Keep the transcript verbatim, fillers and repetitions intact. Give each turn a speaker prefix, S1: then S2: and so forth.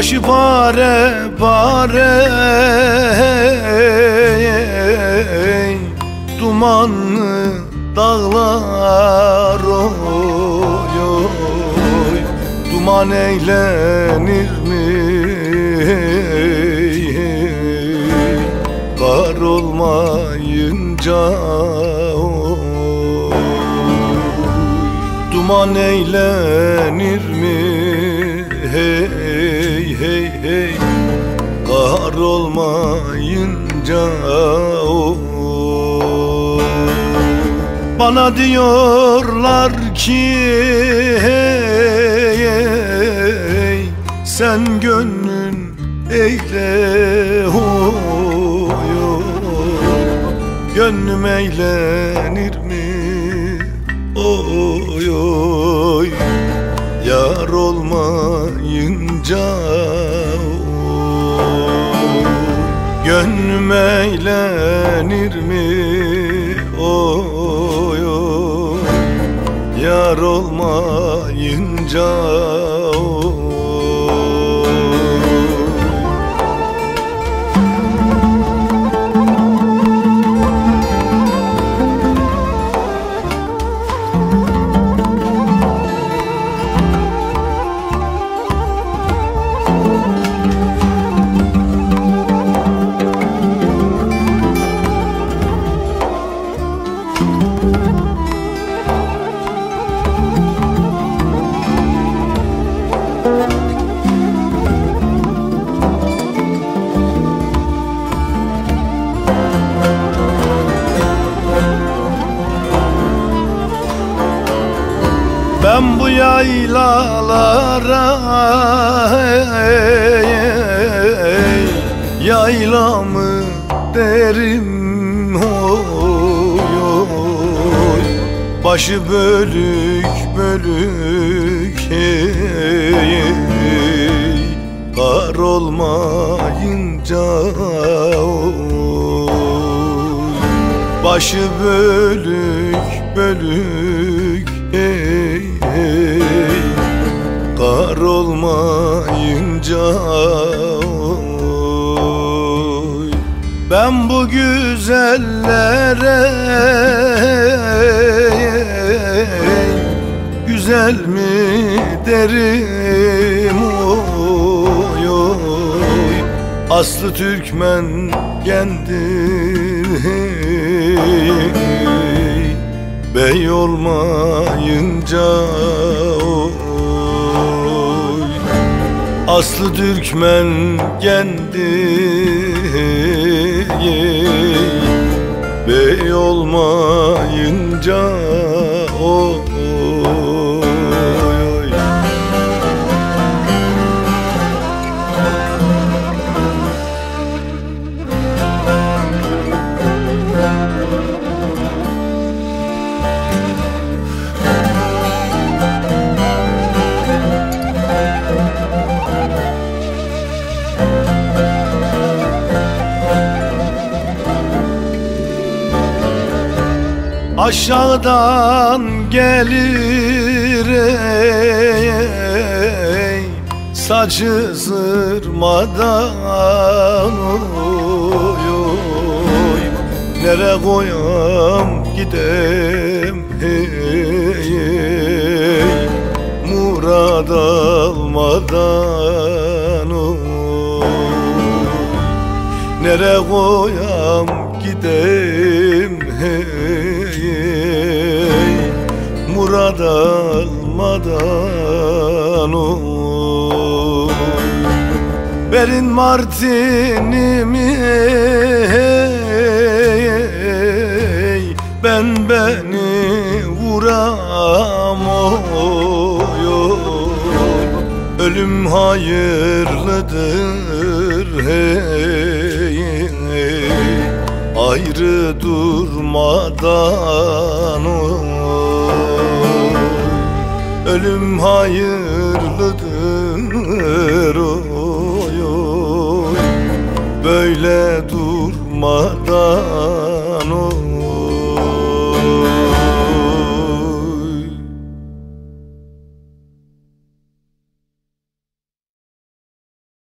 S1: Başı pare pare, dumanlı dağlar oy oy. Duman eğlenir mi kar olmayınca oy. Duman eğlenir mi hey hey hey kar olmayınca oy. Bana diyorlar ki hey, hey, sen gönlün eyle oy, oy. Gönlüm eğlenir mi oy oy, yar olmayınca oy. Gönlüm eğlenir mi oy oy, yar olmayınca oy. Ben bu yaylalara hey, hey, yaylamı derim oy oy. Başı bölük bölük hey, hey, kar olmayınca oy. Başı bölük bölük hey, hey, kar olmayınca oy. Ben bu güzellere hey, güzel mi derim oy oy. Aslı Türkmen kendim hey, bey olmayınca oy. Aslı Türkmen kendi bey olmayınca oy. Aşağıdan gelir ey, saçı zırmadan oy oy. Nere koyam gidem hey, hey, murad almadan oy. Nere koyam gidem hey, hey, murad almadan oy. Verin martinimi hey, hey, ben beni vuram oy oy. Ölüm hayırlıdır hey, hey, ayrı durmadan oy. Ölüm hayırlıdır oy oy, böyle durmadan oy.